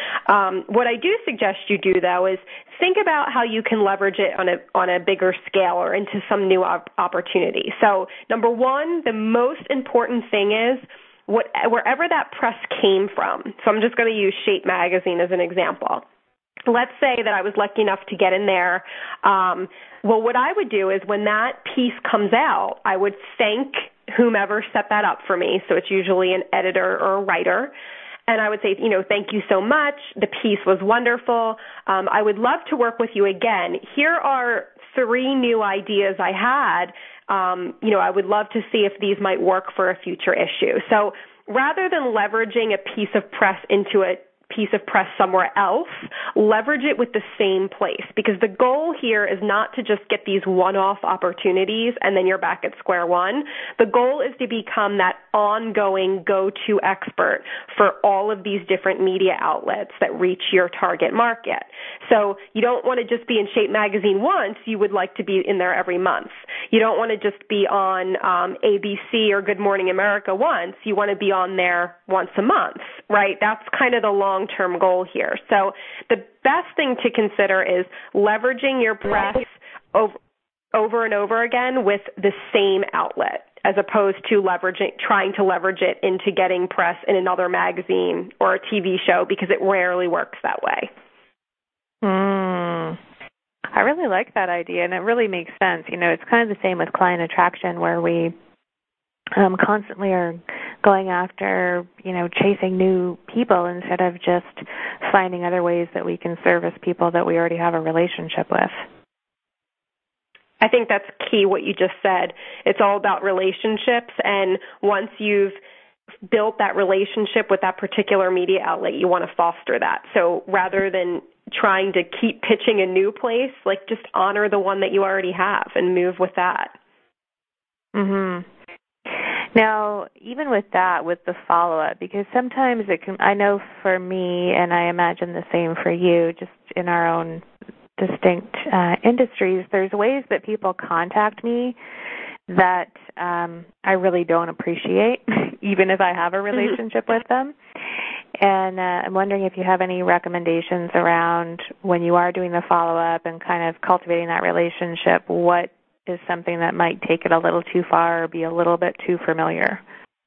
Speaker 3: Um, what I do suggest you do, though, is think about how you can leverage it on a on a bigger scale or into some new op- opportunity. So, number one, the most important thing is what, wherever that press came from. So I'm just going to use Shape Magazine as an example. Let's say that I was lucky enough to get in there. Um, well, what I would do is when that piece comes out, I would thank whomever set that up for me. So it's usually an editor or a writer. And I would say, you know, thank you so much. The piece was wonderful. Um, I would love to work with you again. Here are three new ideas I had. Um, you know, I would love to see if these might work for a future issue. So rather than leveraging a piece of press into a piece of press somewhere else, leverage it with the same place, because the goal here is not to just get these one-off opportunities and then you're back at square one. The goal is to become that ongoing go-to expert for all of these different media outlets that reach your target market. So you don't want to just be in Shape Magazine once. You would like to be in there every month. You don't want to just be on um, A B C or Good Morning America once. You want to be on there once a month, right? That's kind of the long long-term goal here. So the best thing to consider is leveraging your press over, over and over again with the same outlet, as opposed to leveraging, trying to leverage it into getting press in another magazine or a T V show, because it rarely works that way.
Speaker 2: Mm. I really like that idea, and it really makes sense. You know, it's kind of the same with client attraction, where we um, constantly are going after, you know, chasing new people instead of just finding other ways that we can service people that we already have a relationship with.
Speaker 3: I think that's key, what you just said. It's all about relationships, and once you've built that relationship with that particular media outlet, you want to foster that. So rather than trying to keep pitching a new place, like, just honor the one that you already have and move with that.
Speaker 2: Mm-hmm. Now, even with that, with the follow-up, because sometimes it can, I know for me, and I imagine the same for you, just in our own distinct uh, industries, there's ways that people contact me that um, I really don't appreciate. even if I have a relationship with them. And uh, I'm wondering if you have any recommendations around when you are doing the follow-up and kind of cultivating that relationship, what is something that might take it a little too far or be a little bit too familiar?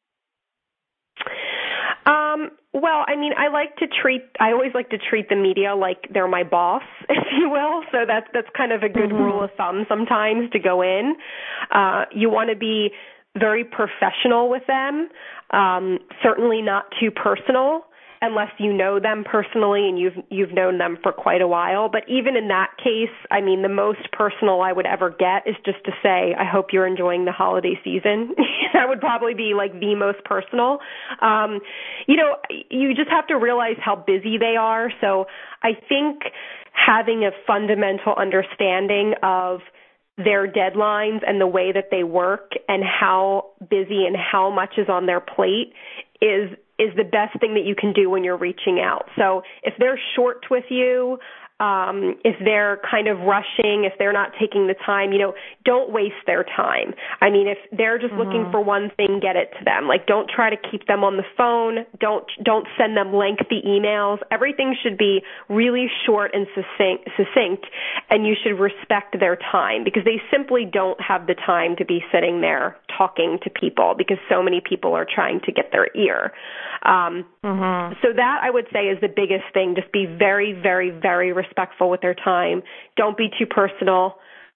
Speaker 3: Um, well, I mean, I like to treat, I always like to treat the media like they're my boss, if you will. So that's, that's kind of a good mm-hmm. rule of thumb sometimes to go in. Uh, you want to be very professional with them, um, certainly not too personal, unless you know them personally and you've you've known them for quite a while. But even in that case, I mean, the most personal I would ever get is just to say, I hope you're enjoying the holiday season. That would probably be like the most personal. Um, you know, you just have to realize how busy they are. So I think having a fundamental understanding of their deadlines and the way that they work and how busy and how much is on their plate is is the best thing that you can do when you're reaching out. So if they're short with you, um, if they're kind of rushing, if they're not taking the time, you know, don't waste their time. I mean, if they're just mm-hmm. looking for one thing, get it to them. Like, don't try to keep them on the phone. Don't don't send them lengthy emails. Everything should be really short and succinct, succinct, and you should respect their time because they simply don't have the time to be sitting there talking to people because so many people are trying to get their ear. Um, mm-hmm. So that, I would say, is the biggest thing. Just be very, very, very respectful with their time. Don't be too personal.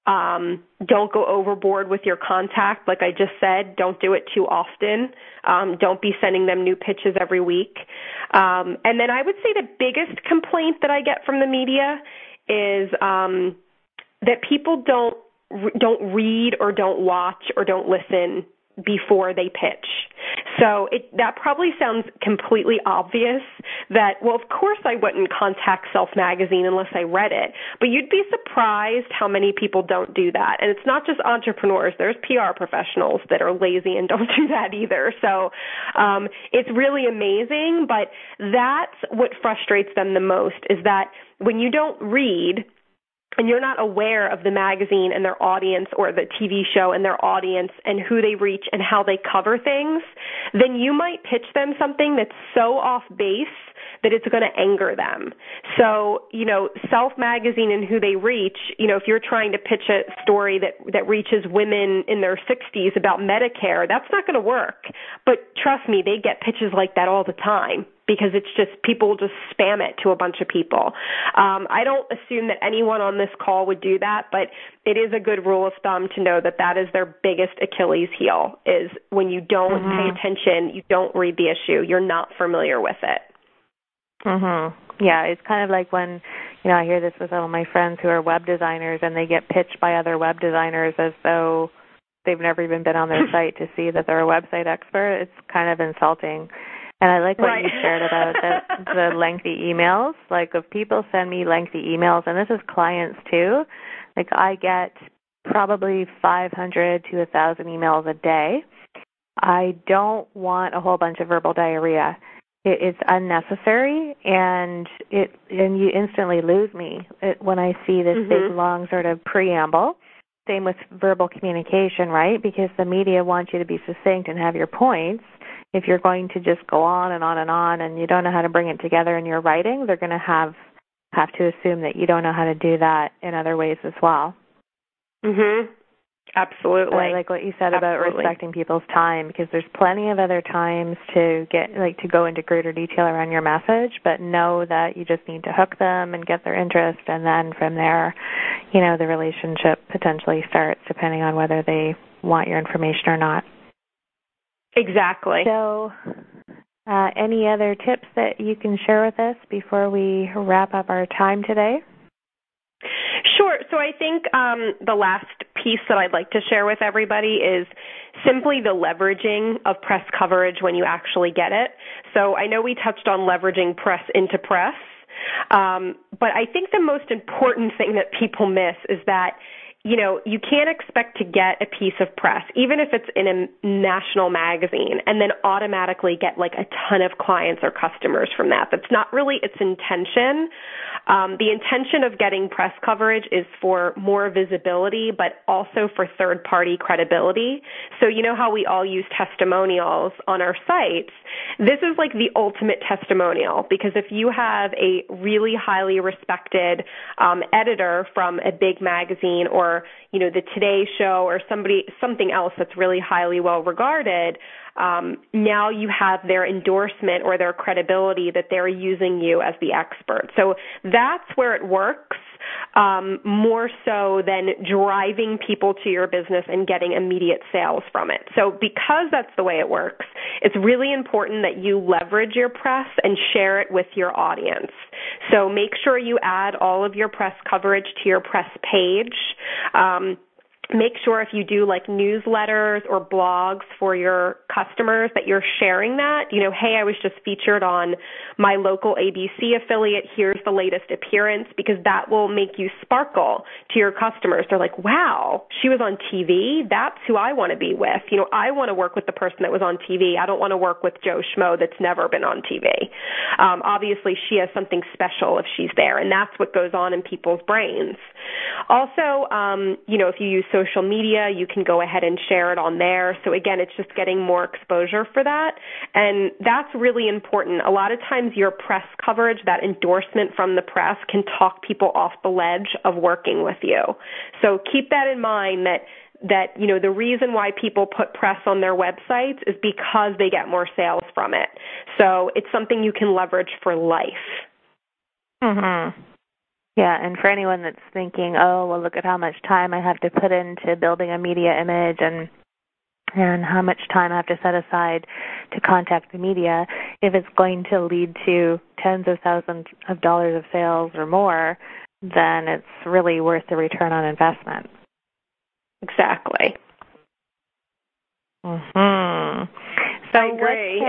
Speaker 3: Um, don't go overboard with your contact. Like I just said, don't do it too often. Um, don't be sending them new pitches every week. Um, and then I would say the biggest complaint that I get from the media is um, that people don't don't read or don't watch or don't listen before they pitch. So it, that probably sounds completely obvious that, well, of course I wouldn't contact Self Magazine unless I read it, but you'd be surprised how many people don't do that. And it's not just entrepreneurs. There's P R professionals that are lazy and don't do that either. So um, it's really amazing, but that's what frustrates them the most is that when you don't read and you're not aware of the magazine and their audience or the T V show and their audience and who they reach and how they cover things, then you might pitch them something that's so off base that it's going to anger them. So, you know, Self Magazine and who they reach, you know, if you're trying to pitch a story that, that reaches women in their sixties about Medicare, that's not going to work. But trust me, they get pitches like that all the time because it's just people just spam it to a bunch of people. Um, I don't assume that anyone on this call would do that, but it is a good rule of thumb to know that that is their biggest Achilles heel is when you don't mm-hmm. pay attention, you don't read the issue, you're not familiar with it.
Speaker 2: Mhm. Yeah, it's kind of like when, you know, I hear this with some of my friends who are web designers and they get pitched by other web designers as though they've never even been on their site to see that they're a website expert. It's kind of insulting. And I like what right. you shared about the, the lengthy emails. Like if people send me lengthy emails, and this is clients too, like I get probably five hundred to one thousand emails a day. I don't want a whole bunch of verbal diarrhea. It, it's unnecessary, and it and you instantly lose me it, when I see this mm-hmm. big, long sort of preamble. Same with verbal communication, right? Because the media wants you to be succinct and have your points. If you're going to just go on and on and on and you don't know how to bring it together in your writing, they're going to have have to assume that you don't know how to do that in other ways as well.
Speaker 3: Mhm. Absolutely.
Speaker 2: I like what you said
Speaker 3: Absolutely.
Speaker 2: about respecting people's time because there's plenty of other times to get like to go into greater detail around your message, but know that you just need to hook them and get their interest, and then from there, you know, the relationship potentially starts depending on whether they want your information or not.
Speaker 3: Exactly.
Speaker 2: So uh, any other tips that you can share with us before we wrap up our time today?
Speaker 3: Sure. So I think um, the last piece that I'd like to share with everybody is simply the leveraging of press coverage when you actually get it. So I know we touched on leveraging press into press, um, but I think the most important thing that people miss is that you know, you can't expect to get a piece of press, even if it's in a national magazine, and then automatically get like a ton of clients or customers from that. That's not really its intention. Um, the intention of getting press coverage is for more visibility, but also for third-party credibility. So you know how we all use testimonials on our sites? This is like the ultimate testimonial, because if you have a really highly respected um, editor from a big magazine, or you know the Today Show, or somebody something else that's really highly well regarded, um, now you have their endorsement or their credibility that they're using you as the expert. So that's where it works, um, more so than driving people to your business and getting immediate sales from it. So because that's the way it works, it's really important that you leverage your press and share it with your audience. So make sure you add all of your press coverage to your press page. Um, Make sure if you do like newsletters or blogs for your customers that you're sharing that. You know, hey, I was just featured on my local A B C affiliate. Here's the latest appearance, because that will make you sparkle to your customers. They're like, wow, she was on T V. That's who I want to be with. You know, I want to work with the person that was on T V. I don't want to work with Joe Schmo that's never been on T V. Um, obviously, she has something special if she's there, and that's what goes on in people's brains. Also, um, you know, if you use social media, you can go ahead and share it on there. So again, it's just getting more exposure for that. And that's really important. A lot of times your press coverage, that endorsement from the press, can talk people off the ledge of working with you. So keep that in mind, that that, you know, the reason why people put press on their websites is because they get more sales from it. So it's something you can leverage for life.
Speaker 2: Mm-hmm. Yeah, and for anyone that's thinking, oh, well, look at how much time I have to put into building a media image, and and how much time I have to set aside to contact the media, if it's going to lead to tens of thousands of dollars of sales or more, then it's really worth the return on investment.
Speaker 3: Exactly.
Speaker 2: Mm-hmm. So
Speaker 3: I agree.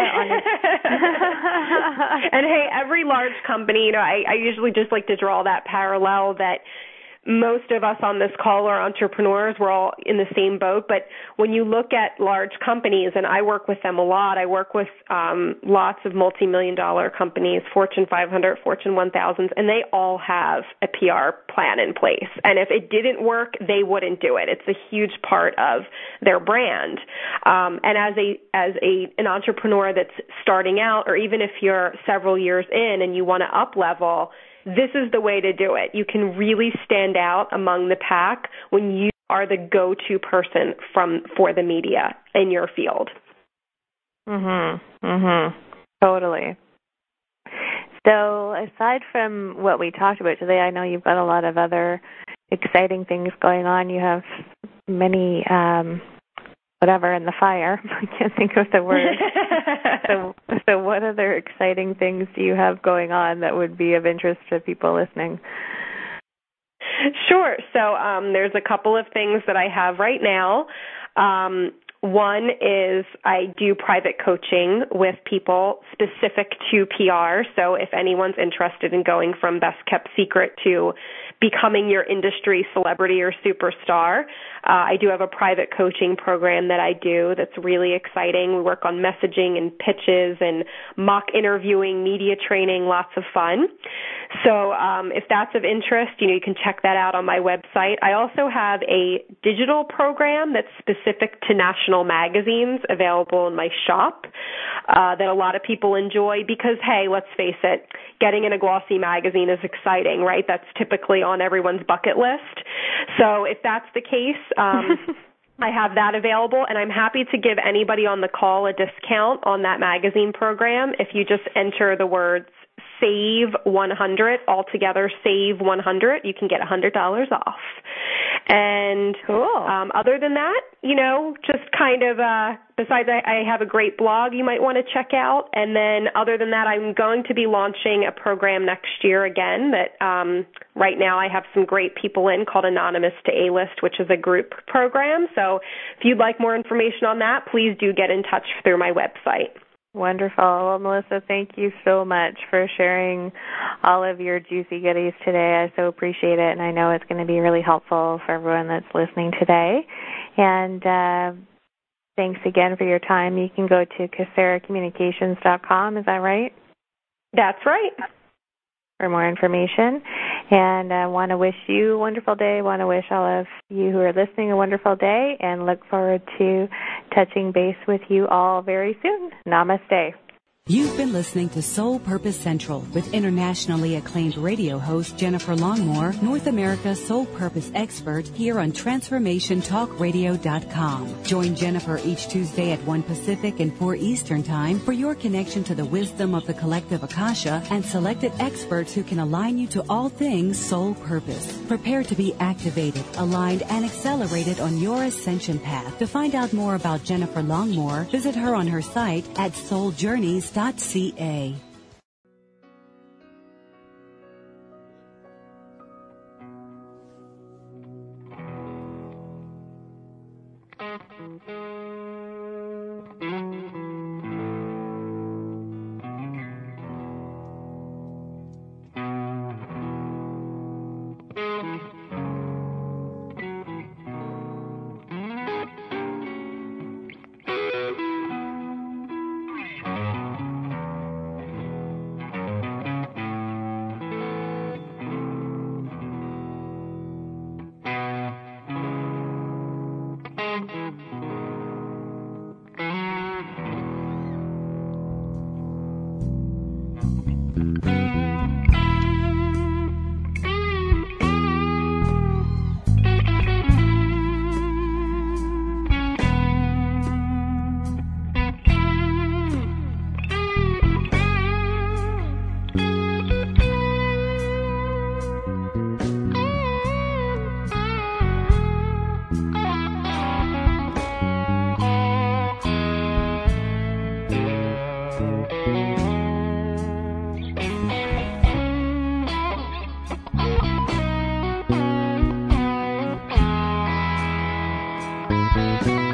Speaker 3: And hey, every large company, you know, I, I usually just like to draw that parallel that most of us on this call are entrepreneurs. We're all in the same boat. But when you look at large companies, and I work with them a lot, I work with um, lots of multi-million dollar companies, Fortune five hundred, Fortune one thousand, and they all have a P R plan in place. And if it didn't work, they wouldn't do it. It's a huge part of their brand. Um, and as a as a an entrepreneur that's starting out, or even if you're several years in and you want to up level, this is the way to do it. You can really stand out among the pack when you are the go-to person from for the media in your field.
Speaker 2: Mhm. Mhm. Totally. So, aside from what we talked about today, I know you've got a lot of other exciting things going on. You have many um whatever in the fire. I can't think of the word. so, so what other exciting things do you have going on that would be of interest to people listening?
Speaker 3: Sure. So um, there's a couple of things that I have right now. Um, one is I do private coaching with people specific to P R. So if anyone's interested in going from best kept secret to becoming your industry celebrity or superstar, uh, I do have a private coaching program that I do that's really exciting. We work on messaging and pitches and mock interviewing, media training, lots of fun. So um, if that's of interest, you know, you can check that out on my website. I also have a digital program that's specific to national magazines available in my shop uh, that a lot of people enjoy because, hey, let's face it, getting in a glossy magazine is exciting, right? That's typically on everyone's bucket list. So if that's the case, um, I have that available, and I'm happy to give anybody on the call a discount on that magazine program if you just enter the words Save one hundred, altogether Save one hundred. You can get one hundred dollars off. And
Speaker 2: cool.
Speaker 3: um, other than that, you know, just kind of, uh, besides I, I have a great blog you might want to check out. And then other than that, I'm going to be launching a program next year again that um, right now I have some great people in called Anonymous to A-List, which is a group program. So if you'd like more information on that, please do get in touch through my website.
Speaker 2: Wonderful. Well, Melissa, thank you so much for sharing all of your juicy goodies today. I so appreciate it, and I know it's going to be really helpful for everyone that's listening today. And uh, thanks again for your time. You can go to Casera Communications dot com. Is that right?
Speaker 3: That's right.
Speaker 2: For more information. And I want to wish you a wonderful day. I want to wish all of you who are listening a wonderful day, and look forward to touching base with you all very soon. Namaste.
Speaker 1: You've been listening to Soul Purpose Central with internationally acclaimed radio host Jennifer Longmore, North America's Soul Purpose expert, here on Transformation Talk Radio dot com. Join Jennifer each Tuesday at one Pacific and four Eastern Time for your connection to the wisdom of the collective Akasha and selected experts who can align you to all things soul purpose. Prepare to be activated, aligned, and accelerated on your ascension path. To find out more about Jennifer Longmore, visit her on her site at soul journeys dot c a.
Speaker 4: Thank you.